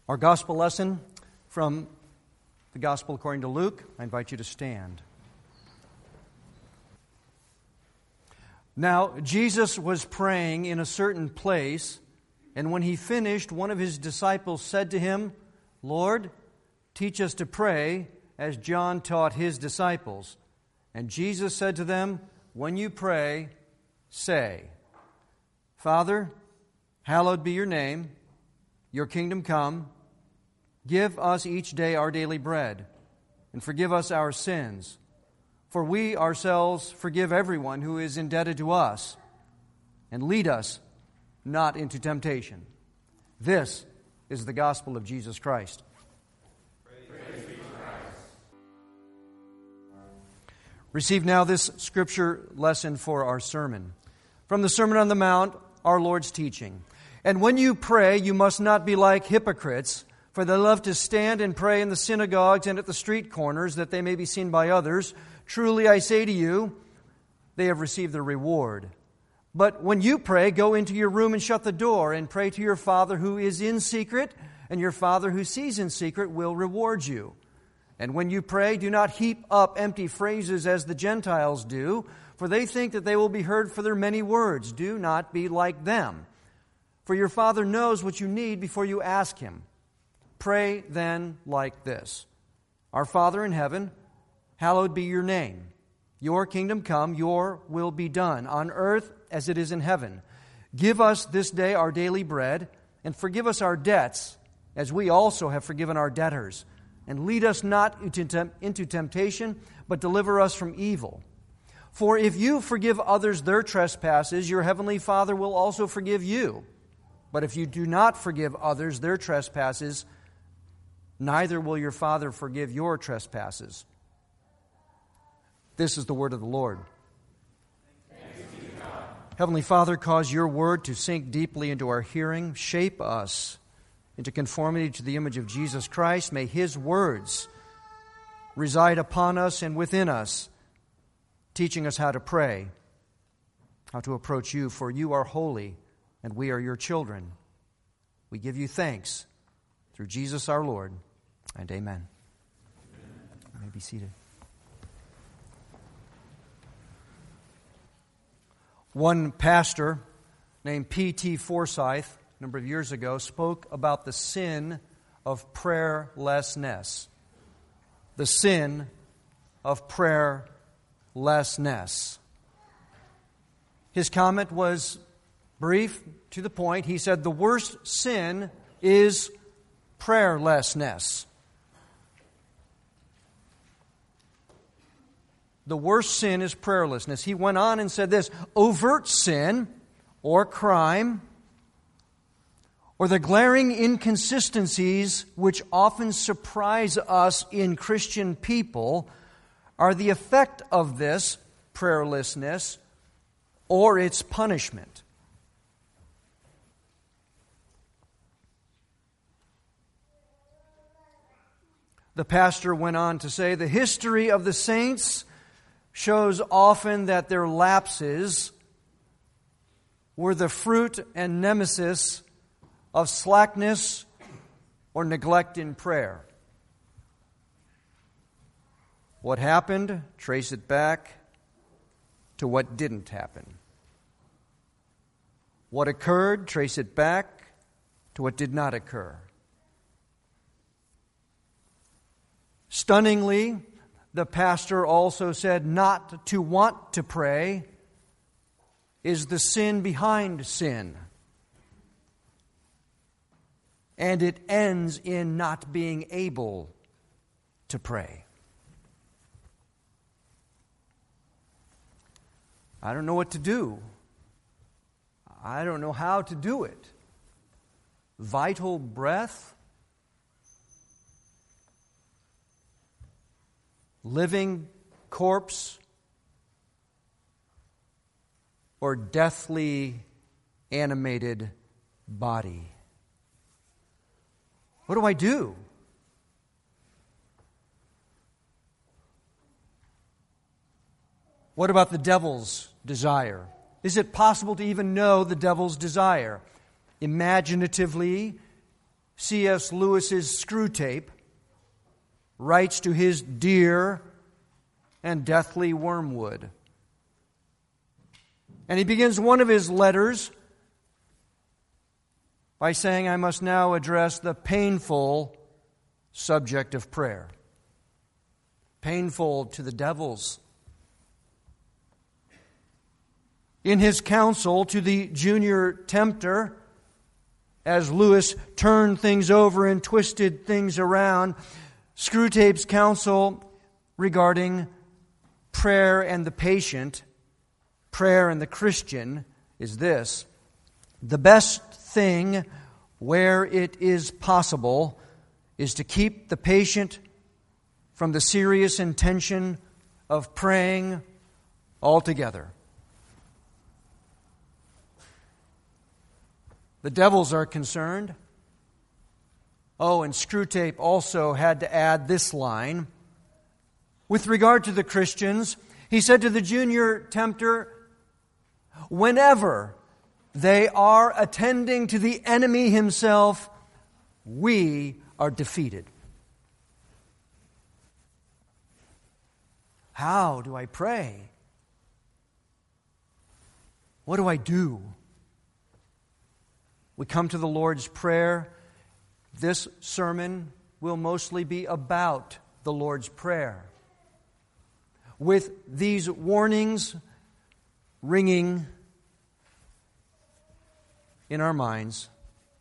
Our gospel lesson from the Gospel according to Luke. I invite you to stand. Now, Jesus was praying in a certain place, and when he finished, one of his disciples said to him, "Lord, teach us to pray, as John taught his disciples." And Jesus said to them, "When you pray, say, 'Father, hallowed be your name, your kingdom come. Give us each day our daily bread, and forgive us our sins, for we ourselves forgive everyone who is indebted to us. And lead us not into temptation.'" This is the gospel of Jesus Christ. Praise be to Christ. Receive now this scripture lesson for our sermon. From the Sermon on the Mount, our Lord's teaching. "And when you pray, you must not be like hypocrites, for they love to stand and pray in the synagogues and at the street corners, that they may be seen by others. Truly I say to you, they have received their reward. But when you pray, go into your room and shut the door, and pray to your Father who is in secret, and your Father who sees in secret will reward you. And when you pray, do not heap up empty phrases as the Gentiles do, for they think that they will be heard for their many words. Do not be like them. For your Father knows what you need before you ask Him. Pray then like this: 'Our Father in heaven, hallowed be your name. Your kingdom come, your will be done, on earth as it is in heaven. Give us this day our daily bread, and forgive us our debts, as we also have forgiven our debtors. And lead us not into temptation, but deliver us from evil. For if you forgive others their trespasses, your heavenly Father will also forgive you. But if you do not forgive others their trespasses, neither will your Father forgive your trespasses.'" This is the word of the Lord. Thanks be to God. Heavenly Father, cause your word to sink deeply into our hearing. Shape us into conformity to the image of Jesus Christ. May His words reside upon us and within us, teaching us how to pray, how to approach you, for you are holy and we are your children. We give you thanks through Jesus our Lord, and amen. You may be seated. One pastor named P.T. Forsyth, a number of years ago, spoke about the sin of prayerlessness. The sin of prayerlessness. His comment was brief, to the point. He said, "The worst sin is prayerlessness." The worst sin is prayerlessness. He went on and said this: "Overt sin or crime, or the glaring inconsistencies which often surprise us in Christian people, are the effect of this prayerlessness or its punishment." The pastor went on to say, "The history of the saints shows often that their lapses were the fruit and nemesis of slackness or neglect in prayer. What happened? Trace it back to what didn't happen. What occurred? Trace it back to what did not occur." Stunningly, the pastor also said, not to want to pray is the sin behind sin. And it ends in not being able to pray. I don't know what to do. I don't know how to do it. Vital breath? Living corpse? Or deathly animated body? What do I do? What about the devil's desire? Is it possible to even know the devil's desire? Imaginatively, C.S. Lewis's Screwtape, writes to his dear and deathly Wormwood. And he begins one of his letters by saying, I must now address the painful subject of prayer. Painful to the devils. In his counsel to the junior tempter, as Lewis turned things over and twisted things around, Screwtape's counsel regarding prayer and the patient, prayer and the Christian, is this: the best thing, where it is possible, is to keep the patient from the serious intention of praying altogether. The devils are concerned. Oh, and Screwtape also had to add this line. With regard to the Christians, he said to the junior tempter, whenever they are attending to the enemy himself, we are defeated. How do I pray? What do I do? We come to the Lord's Prayer. This sermon will mostly be about the Lord's Prayer, with these warnings ringing in our minds.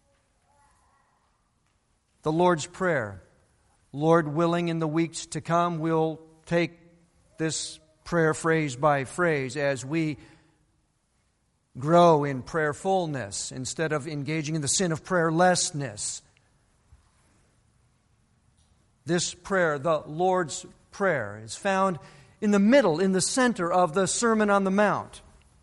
The Lord's Prayer. Lord willing, in the weeks to come, we'll take this prayer phrase by phrase as we grow in prayerfulness instead of engaging in the sin of prayerlessness. This prayer, the Lord's Prayer, is found in the middle, in the center of the Sermon on the Mount.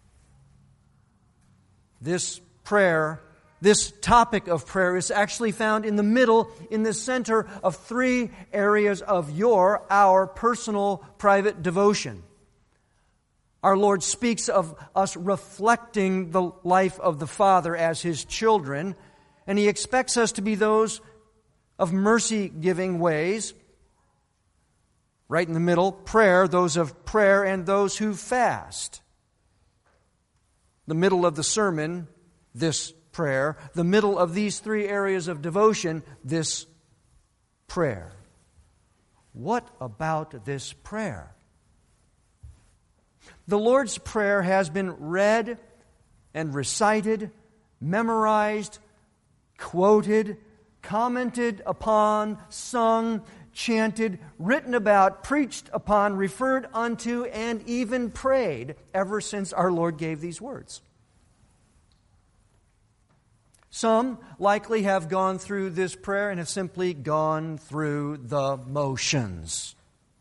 This prayer, this topic of prayer, is actually found in the middle, in the center of three areas of our personal, private devotion. Our Lord speaks of us reflecting the life of the Father as His children, and He expects us to be those of mercy-giving ways. Right in the middle, prayer, those of prayer and those who fast. The middle of the sermon, this prayer. The middle of these three areas of devotion, this prayer. What about this prayer? The Lord's Prayer has been read and recited, memorized, quoted, commented upon, sung, chanted, written about, preached upon, referred unto, and even prayed ever since our Lord gave these words. Some likely have gone through this prayer and have simply gone through the motions.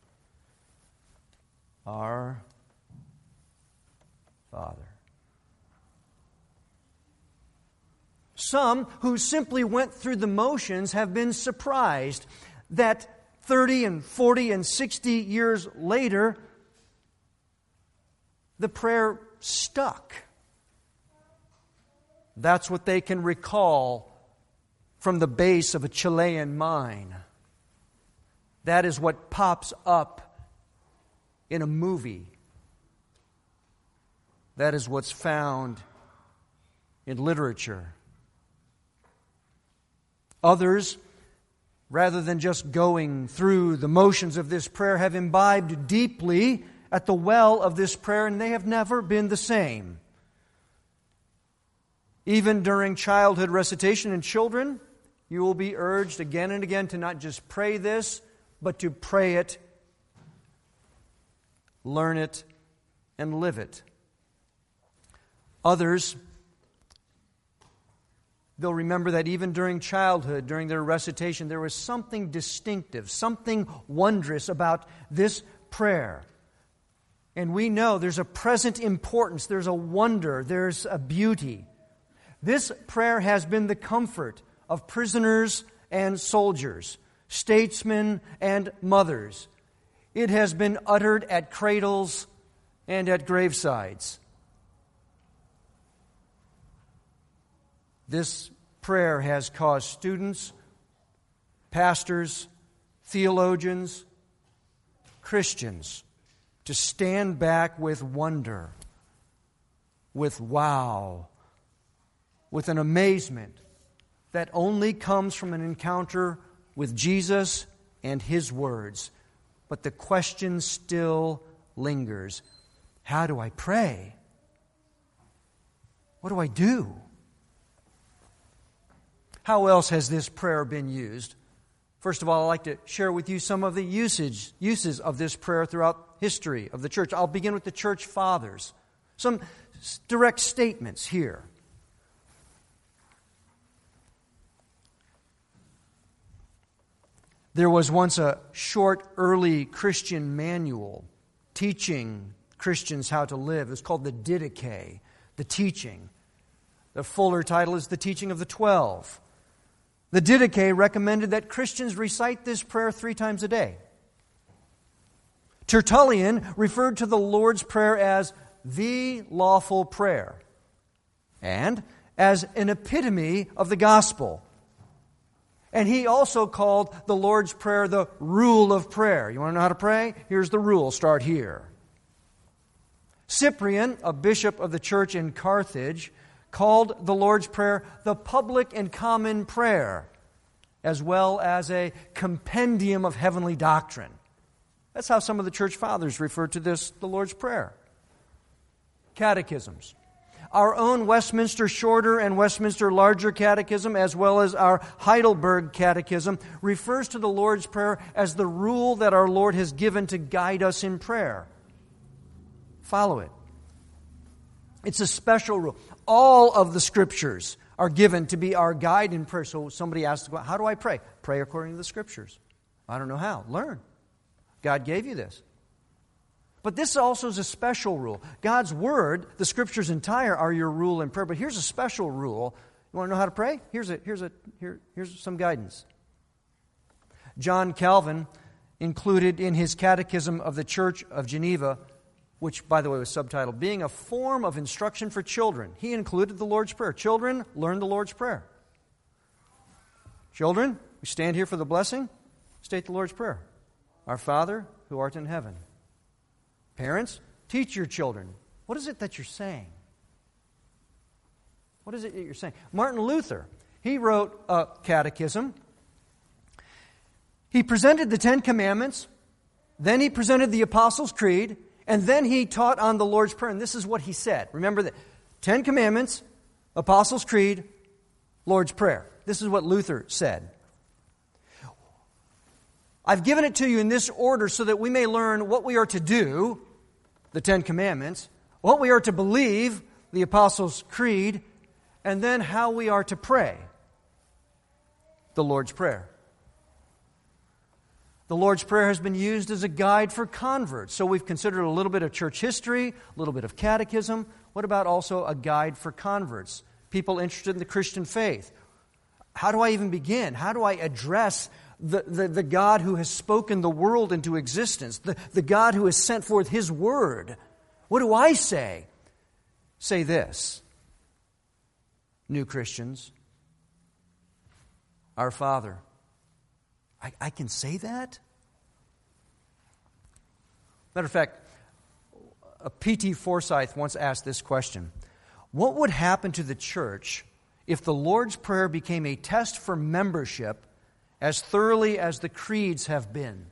Our Father. Some who simply went through the motions have been surprised that 30 and 40 and 60 years later, the prayer stuck. That's what they can recall from the base of a Chilean mine. That is what pops up in a movie. That is what's found in literature. Others, rather than just going through the motions of this prayer, have imbibed deeply at the well of this prayer, and they have never been the same. Even during childhood recitation in children, you will be urged again and again to not just pray this, but to pray it, learn it, and live it. Others, they'll remember that even during childhood, during their recitation, there was something distinctive, something wondrous about this prayer. And we know there's a present importance, there's a wonder, there's a beauty. This prayer has been the comfort of prisoners and soldiers, statesmen and mothers. It has been uttered at cradles and at gravesides. This prayer has caused students pastors, theologians, Christians to stand back with wonder, with wow, with an amazement that only comes from an encounter with Jesus and His words. But the question still lingers. How do I pray? What do I do? How else has this prayer been used? First of all, I'd like to share with you some of the uses of this prayer throughout history of the church. I'll begin with the church fathers. Some direct statements here. There was once a short, early Christian manual teaching Christians how to live. It was called the Didache, the teaching. The fuller title is the Teaching of the 12. The Didache recommended that Christians recite this prayer 3 times a day. Tertullian referred to the Lord's Prayer as the lawful prayer and as an epitome of the gospel. And he also called the Lord's Prayer the rule of prayer. You want to know how to pray? Here's the rule. Start here. Cyprian, a bishop of the church in Carthage, called the Lord's Prayer the public and common prayer, as well as a compendium of heavenly doctrine. That's how some of the church fathers refer to this, the Lord's Prayer. Catechisms. Our own Westminster Shorter and Westminster Larger Catechism, as well as our Heidelberg Catechism, refers to the Lord's Prayer as the rule that our Lord has given to guide us in prayer. Follow it. It's a special rule. All of the Scriptures are given to be our guide in prayer. So somebody asks, how do I pray? Pray according to the Scriptures. I don't know how. Learn. God gave you this. But this also is a special rule. God's Word, the Scriptures entire, are your rule in prayer. But here's a special rule. You want to know how to pray? Here's some guidance. John Calvin included in his Catechism of the Church of Geneva, which, by the way, was subtitled, Being a Form of Instruction for Children. He included the Lord's Prayer. Children, learn the Lord's Prayer. Children, we stand here for the blessing. State the Lord's Prayer. Our Father, who art in heaven. Parents, teach your children. What is it that you're saying? What is it that you're saying? Martin Luther, he wrote a catechism. He presented the 10 Commandments. Then he presented the Apostles' Creed. And then he taught on the Lord's Prayer, and this is what he said. Remember that 10 Commandments, Apostles' Creed, Lord's Prayer. This is what Luther said. I've given it to you in this order so that we may learn what we are to do, the 10 Commandments, what we are to believe, the Apostles' Creed, and then how we are to pray, the Lord's Prayer. The Lord's Prayer has been used as a guide for converts. So we've considered a little bit of church history, a little bit of catechism. What about also a guide for converts? People interested in the Christian faith. How do I even begin? How do I address the God who has spoken the world into existence? The God who has sent forth His Word? What do I say? Say this. New Christians. Our Father. I can say that? Matter of fact, P.T. Forsyth once asked this question. What would happen to the church if the Lord's Prayer became a test for membership as thoroughly as the creeds have been?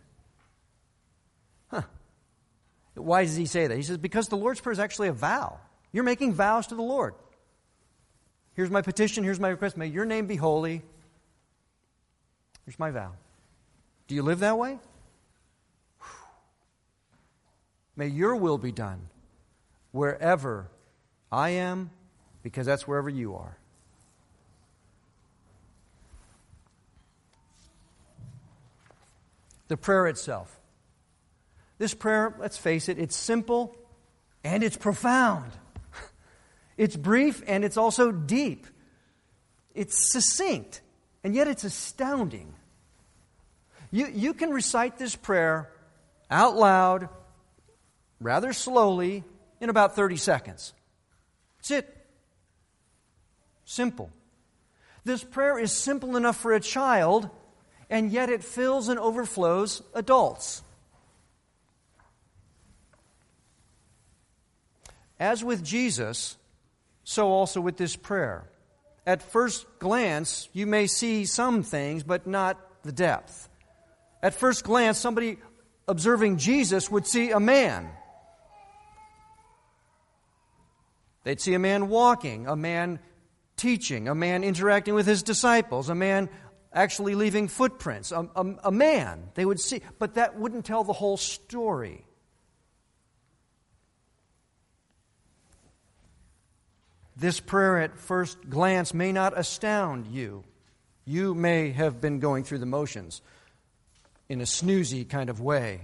Why does he say that? He says, because the Lord's Prayer is actually a vow. You're making vows to the Lord. Here's my petition, here's my request. May your name be holy. Here's my vow. Do you live that way? May your will be done wherever I am, because that's wherever you are. The prayer itself. This prayer, let's face it, it's simple and it's profound. It's brief and it's also deep. It's succinct and yet it's astounding. You can recite this prayer out loud, rather slowly, in about 30 seconds. That's it. Simple. This prayer is simple enough for a child, and yet it fills and overflows adults. As with Jesus, so also with this prayer. At first glance, you may see some things, but not the depth. At first glance, somebody observing Jesus would see a man. They'd see a man walking, a man teaching, a man interacting with his disciples, a man actually leaving footprints, a man they would see. But that wouldn't tell the whole story. This prayer at first glance may not astound you. You may have been going through the motions in a snoozy kind of way.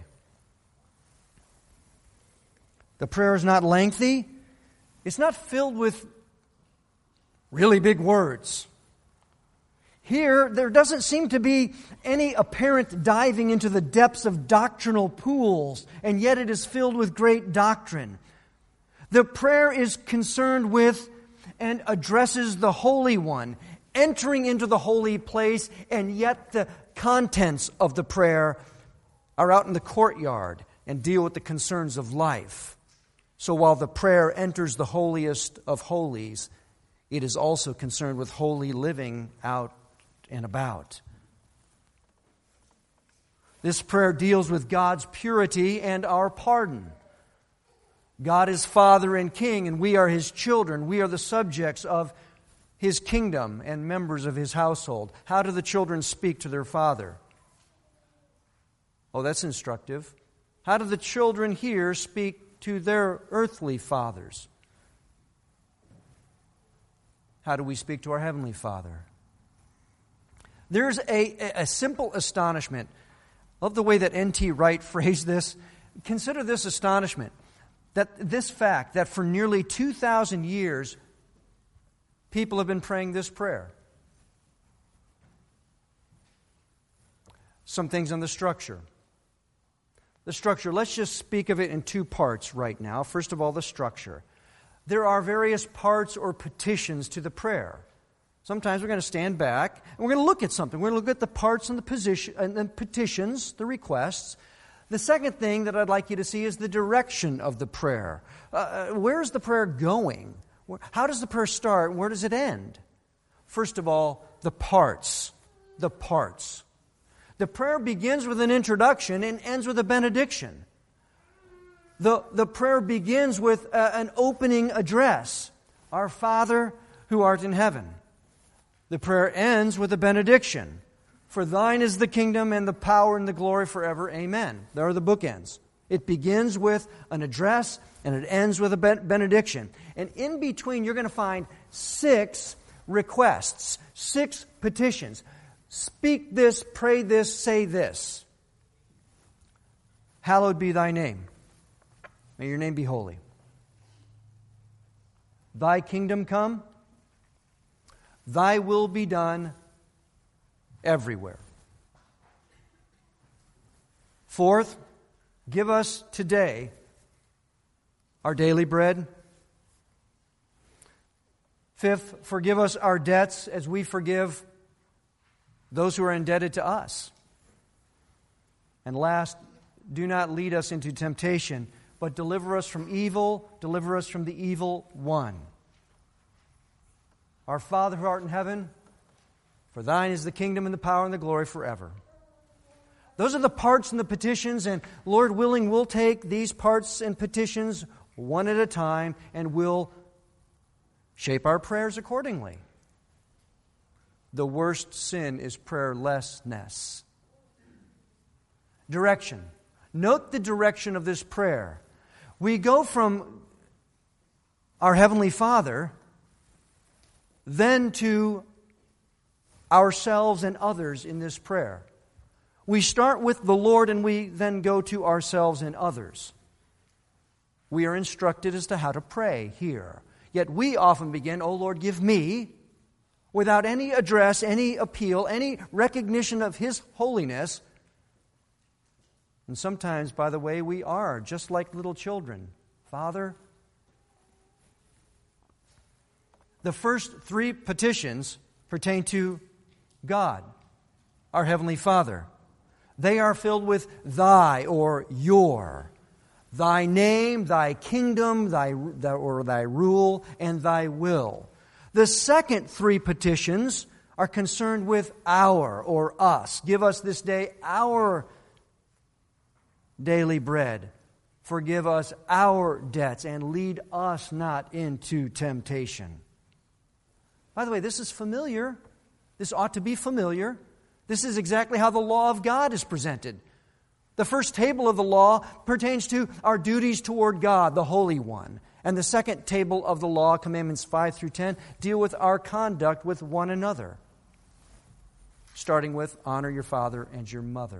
The prayer is not lengthy. It's not filled with really big words. Here, there doesn't seem to be any apparent diving into the depths of doctrinal pools, and yet it is filled with great doctrine. The prayer is concerned with and addresses the Holy One, entering into the holy place, and yet the contents of the prayer are out in the courtyard and deal with the concerns of life. So while the prayer enters the holiest of holies, it is also concerned with holy living out and about. This prayer deals with God's purity and our pardon. God is Father and King, and we are His children. We are the subjects of His kingdom and members of His household. How do the children speak to their father? Oh, that's instructive. How do the children here speak to their earthly fathers? How do we speak to our Heavenly Father? There's a simple astonishment of the way that N.T. Wright phrased this. Consider this astonishment. This fact that for nearly 2,000 years, people have been praying this prayer. Some things on the structure. The structure, let's just speak of it in two parts right now. First of all, the structure. There are various parts or petitions to the prayer. Sometimes we're going to stand back and we're going to look at something. We're going to look at the parts and the position and the petitions, the requests. The second thing that I'd like you to see is the direction of the prayer. Where is the prayer going? How does the prayer start and where does it end? First of all, the parts. The parts. The prayer begins with an introduction and ends with a benediction. The prayer begins with an opening address. Our Father who art in heaven. The prayer ends with a benediction. For thine is the kingdom and the power and the glory forever. Amen. There are the bookends. It begins with an address and it ends with a benediction. And in between, you're going to find 6 requests, 6 petitions. Speak this, pray this, say this. Hallowed be thy name. May your name be holy. Thy kingdom come. Thy will be done everywhere. Fourth, give us today our daily bread. Fifth, forgive us our debts as we forgive those who are indebted to us. And last, do not lead us into temptation, but deliver us from evil, deliver us from the evil one. Our Father who art in heaven, for thine is the kingdom and the power and the glory forever. Those are the parts and the petitions, and Lord willing, we'll take these parts and petitions one at a time, and we'll shape our prayers accordingly. The worst sin is prayerlessness. Direction. Note the direction of this prayer. We go from our Heavenly Father, then to ourselves and others in this prayer. We start with the Lord and we then go to ourselves and others. We are instructed as to how to pray here. Yet we often begin, "O Lord, give me," without any address, any appeal, any recognition of His holiness. And sometimes, by the way, we are just like little children. Father. The first 3 petitions pertain to God. our Heavenly Father. They are filled with thy or your. Thy name, thy kingdom, thy rule, and thy will. The second three petitions are concerned with our or us. Give us this day our daily bread. Forgive us our debts and lead us not into temptation. By the way, this is familiar. This ought to be familiar. This is exactly how the law of God is presented. The first table of the law pertains to our duties toward God, the Holy One. And the second table of the law, commandments 5 through 10, deal with our conduct with one another. Starting with honor your father and your mother.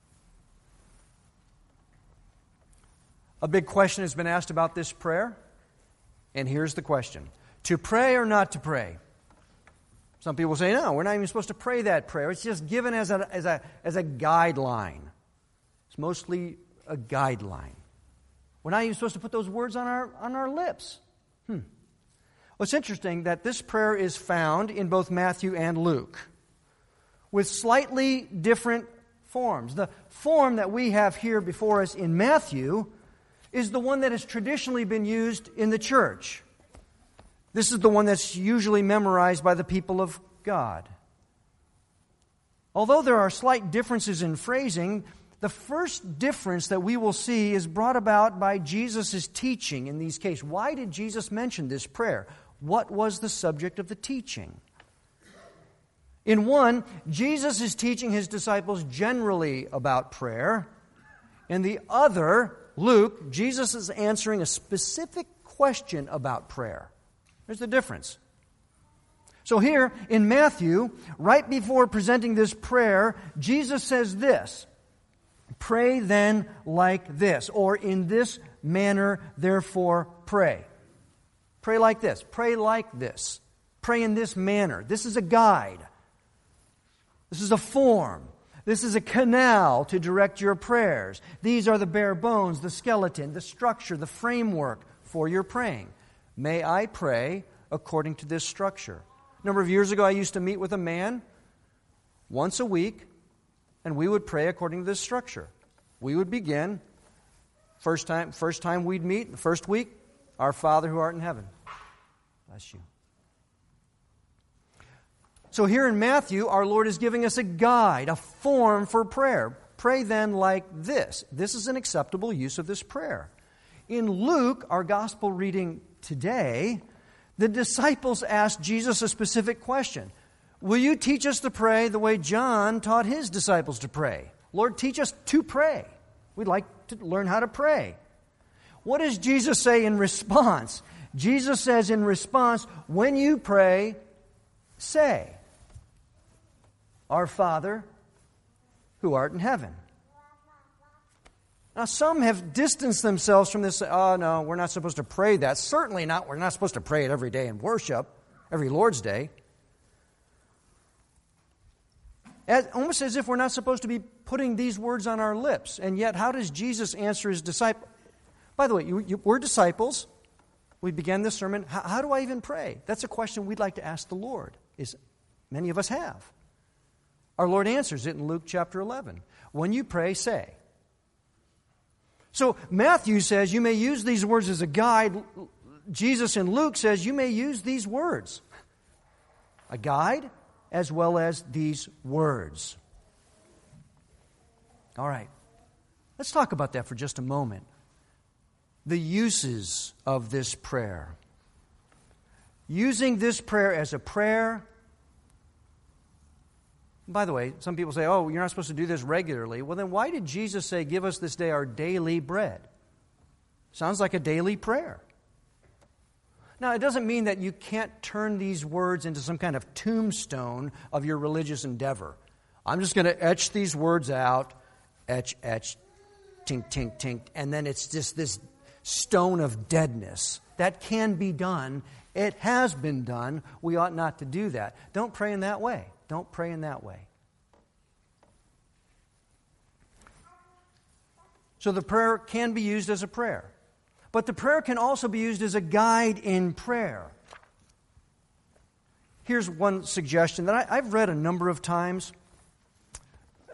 A big question has been asked about this prayer. And here's the question. To pray or not to pray? Some people say, no, we're not even supposed to pray that prayer. It's just given as a guideline. It's mostly a guideline. We're not even supposed to put those words on our lips. Well, it's interesting that this prayer is found in both Matthew and Luke with slightly different forms. The form that we have here before us in Matthew is the one that has traditionally been used in the church. This is the one that's usually memorized by the people of God. Although there are slight differences in phrasing, the first difference that we will see is brought about by Jesus' teaching in these cases. Why did Jesus mention this prayer? What was the subject of the teaching? In one, Jesus is teaching his disciples generally about prayer. In the other, Luke, Jesus is answering a specific question about prayer. There's the difference. So here in Matthew, right before presenting this prayer, Jesus says this, pray then like this, or in this manner, therefore pray. Pray like this. Pray like this. Pray in this manner. This is a guide. This is a form. This is a canal to direct your prayers. These are the bare bones, the skeleton, the structure, the framework for your praying. May I pray according to this structure? A number of years ago, I used to meet with a man once a week, and we would pray according to this structure. We would begin, first time we'd meet, the first week, our Father who art in heaven. Bless you. So here in Matthew, our Lord is giving us a guide, a form for prayer. Pray then like this. This is an acceptable use of this prayer. In Luke, our gospel reading today, the disciples asked Jesus a specific question. Will you teach us to pray the way John taught his disciples to pray? Lord, teach us to pray. We'd like to learn how to pray. What does Jesus say in response? Jesus says in response, when you pray, say, Our Father who art in heaven. Now, some have distanced themselves from this. Oh, no, we're not supposed to pray that. Certainly not. We're not supposed to pray it every day in worship, every Lord's Day. Almost as if we're not supposed to be putting these words on our lips. And yet, how does Jesus answer his disciples? By the way, we're disciples. We began this sermon. How do I even pray? That's a question we'd like to ask the Lord. Many of us have. Our Lord answers it in Luke chapter 11. When you pray, say. So Matthew says you may use these words as a guide. Jesus in Luke says you may use these words. A guide as well as these words. All right. Let's talk about that for just a moment. The uses of this prayer. Using this prayer as a prayer. By the way, some people say, oh, you're not supposed to do this regularly. Well, then why did Jesus say, give us this day our daily bread? Sounds like a daily prayer. Now, it doesn't mean that you can't turn these words into some kind of tombstone of your religious endeavor. I'm just going to etch these words out, etch, tink, tink, tink, and then it's just this stone of deadness. That can be done. It has been done. We ought not to do that. Don't pray in that way. Don't pray in that way. So the prayer can be used as a prayer. But the prayer can also be used as a guide in prayer. Here's one suggestion that I've read a number of times.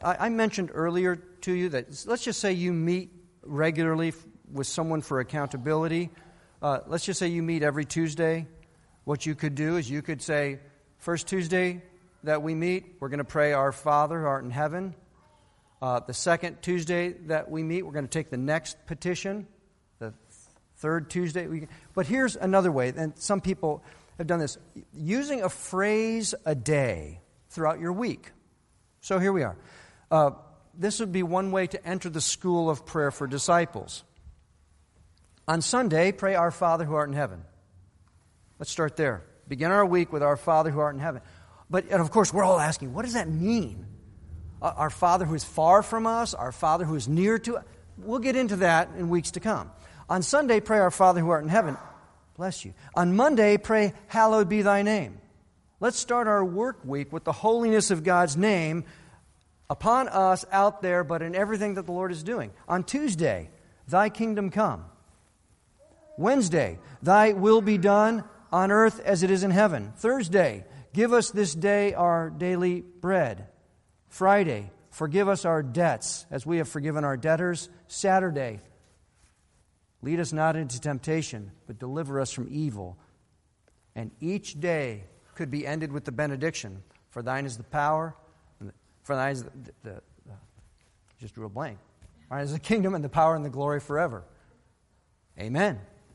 I mentioned earlier to you that let's just say you meet regularly with someone for accountability. Let's just say you meet every Tuesday. What you could do is you could say, first Tuesday that we meet, we're going to pray Our Father who art in heaven. The second Tuesday that we meet, we're going to take the next petition. The third Tuesday. But here's another way, and some people have done this, using a phrase a day throughout your week. So here we are. This would be one way to enter the school of prayer for disciples. On Sunday, pray Our Father who art in heaven. Let's start there. Begin our week with Our Father who art in heaven. And of course, we're all asking, what does that mean? Our Father who is far from us, our Father who is near to us. We'll get into that in weeks to come. On Sunday, pray Our Father who art in heaven. Bless you. On Monday, pray Hallowed be thy name. Let's start our work week with the holiness of God's name upon us out there, but in everything that the Lord is doing. On Tuesday, thy kingdom come. Wednesday, thy will be done on earth as it is in heaven. Thursday, give us this day our daily bread. Friday, forgive us our debts as we have forgiven our debtors. Saturday, lead us not into temptation, but deliver us from evil. And each day could be ended with the benediction. For thine is the power, for thine is the just drew a blank. Thine is the kingdom and the power and the glory forever. Amen.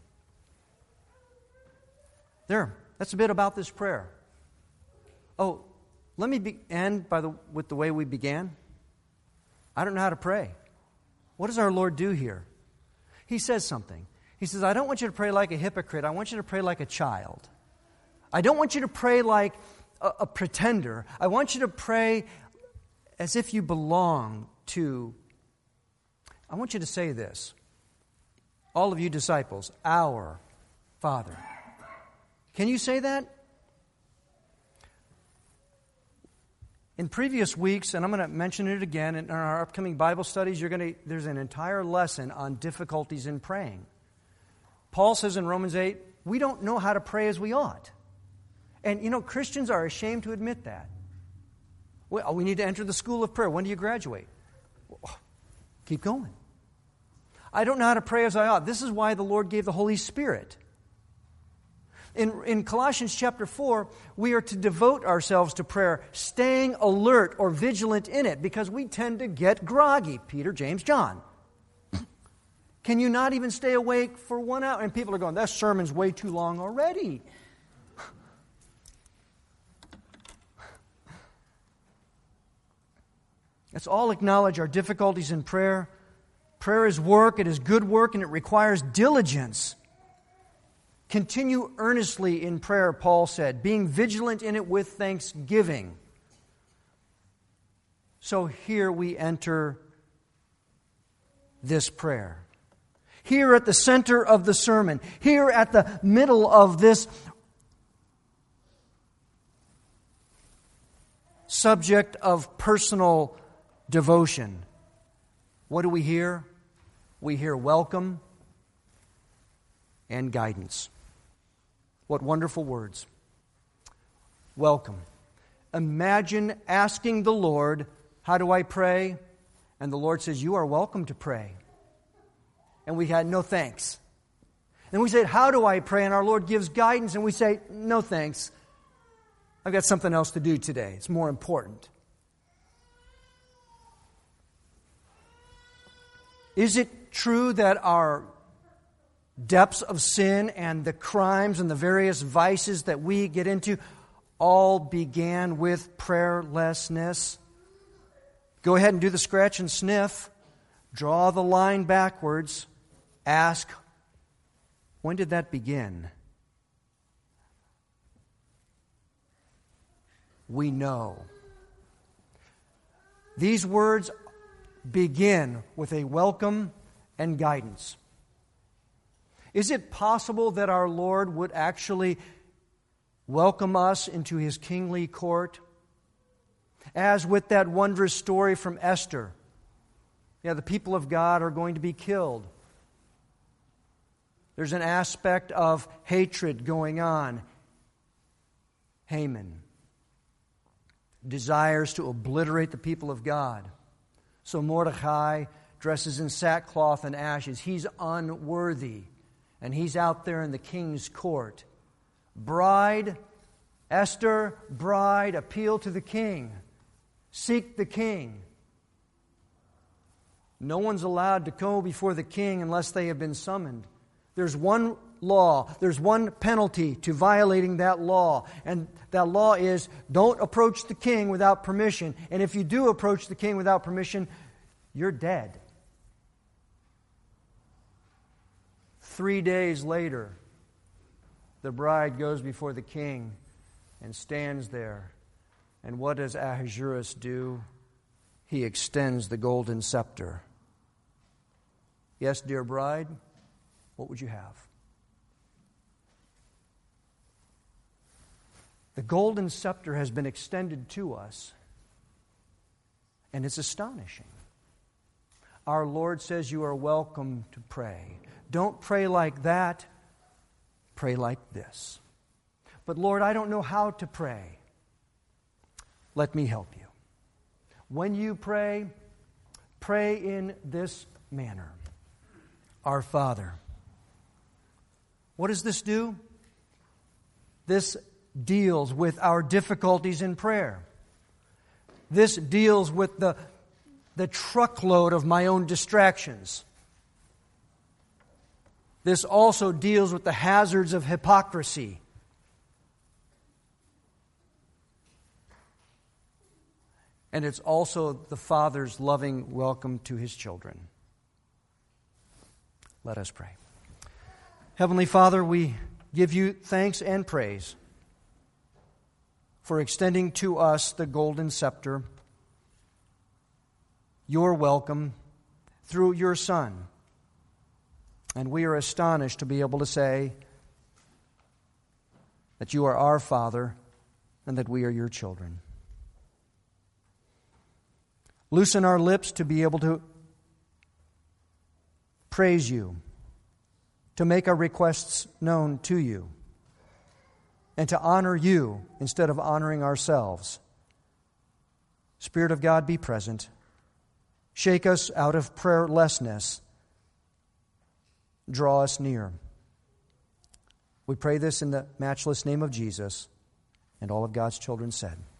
There, that's a bit about this prayer. Oh, let me end with the way we began. I don't know how to pray. What does our Lord do here? He says something. He says, I don't want you to pray like a hypocrite. I want you to pray like a child. I don't want you to pray like a pretender. I want you to pray as if you belong to... I want you to say this. All of you disciples, our Father. Can you say that? In previous weeks, and I'm going to mention it again, in our upcoming Bible studies, there's an entire lesson on difficulties in praying. Paul says in Romans 8, we don't know how to pray as we ought. And, Christians are ashamed to admit that. Well, we need to enter the school of prayer. When do you graduate? Keep going. I don't know how to pray as I ought. This is why the Lord gave the Holy Spirit. In Colossians chapter 4, we are to devote ourselves to prayer, staying alert or vigilant in it, because we tend to get groggy. Peter, James, John. Can you not even stay awake for 1 hour? And people are going, that sermon's way too long already. Let's all acknowledge our difficulties in prayer. Prayer is work, it is good work, and it requires diligence. Continue earnestly in prayer, Paul said, being vigilant in it with thanksgiving. So here we enter this prayer. Here at the center of the sermon, here at the middle of this subject of personal devotion, what do we hear? We hear welcome and guidance. What wonderful words. Welcome. Imagine asking the Lord, how do I pray? And the Lord says, you are welcome to pray. And we had no thanks. And we said, how do I pray? And our Lord gives guidance, and we say, no thanks. I've got something else to do today. It's more important. Is it true that our depths of sin and the crimes and the various vices that we get into all began with prayerlessness? Go ahead and do the scratch and sniff. Draw the line backwards. Ask, when did that begin? We know. These words begin with a welcome and guidance. Is it possible that our Lord would actually welcome us into His kingly court? As with that wondrous story from Esther. Yeah, the people of God are going to be killed. There's an aspect of hatred going on. Haman. desires to obliterate the people of God. So Mordecai dresses in sackcloth and ashes. He's unworthy. And he's out there in the king's court. Bride, Esther, bride, appeal to the king. Seek the king. No one's allowed to go before the king unless they have been summoned. There's one law. There's one penalty to violating that law. And that law is don't approach the king without permission. And if you do approach the king without permission, you're dead. 3 days later, the bride goes before the king and stands there. And what does Ahasuerus do? He extends the golden scepter. Yes, dear bride, what would you have? The golden scepter has been extended to us, and it's astonishing. Our Lord says you are welcome to pray. Don't pray like that. Pray like this. But Lord, I don't know how to pray. Let me help you. When you pray, pray in this manner. Our Father. What does this do? This deals with our difficulties in prayer. This deals with the truckload of my own distractions. This also deals with the hazards of hypocrisy. And it's also the Father's loving welcome to His children. Let us pray. Heavenly Father, we give you thanks and praise for extending to us the golden scepter, your welcome through your Son. And we are astonished to be able to say that you are our Father and that we are your children. Loosen our lips to be able to praise you, to make our requests known to you, and to honor you instead of honoring ourselves. Spirit of God, be present. Shake us out of prayerlessness. Draw us near. We pray this in the matchless name of Jesus, and all of God's children said.